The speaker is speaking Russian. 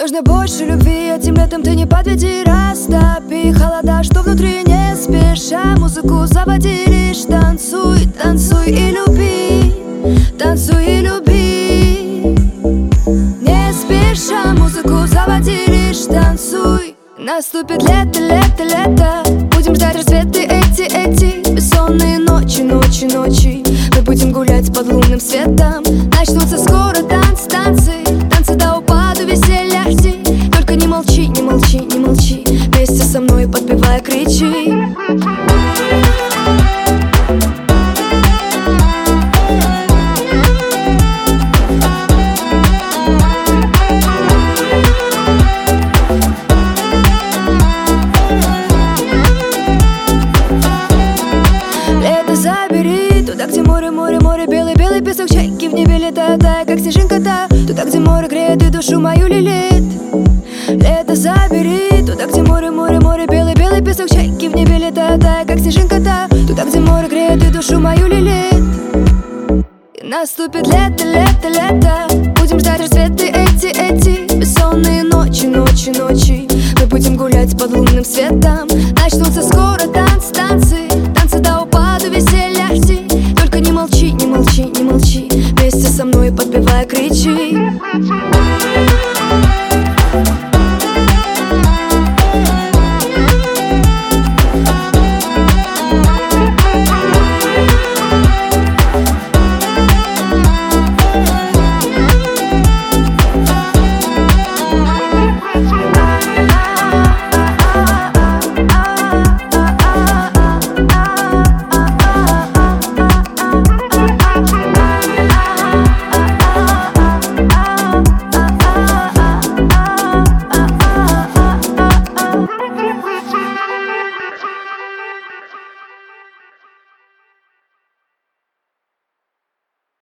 нужно больше любви, этим летом ты не подведи. Растопи холода, что внутри, не спеша музыку заводи. Лишь танцуй, танцуй и люби, танцуй и люби. Не спеша музыку заводи, лишь танцуй. Наступит лето, лето, лето. Будем ждать рассветы эти бессонные ночи, ночи, ночи. Мы будем гулять под лунным светом. Начнутся скоро танцы, танцы, танцы до упаду веселья жди. Только не молчи, не молчи, не молчи. Вместе со мной подпевай, кричи. Забери туда, где море, море, море, белый, белый песок, чайки в небе летают, тая, как снежинка-то. Туда, где море греет и душу мою лелеет. Лето забери туда, где море, море, море, белый, белый песок, чайки в небе летают, тая, как снежинка-то. Туда, где море греет и душу мою лелеет. И наступит лето, лето, лето. Будем ждать рассветы эти бессонные ночи, ночи, ночи. Мы будем гулять под лунным светом. Начнутся скоро танцы, танцы, танцы до упаду веселья жди. Только не молчи, не молчи, не молчи. Вместе со мной подпевай, кричи.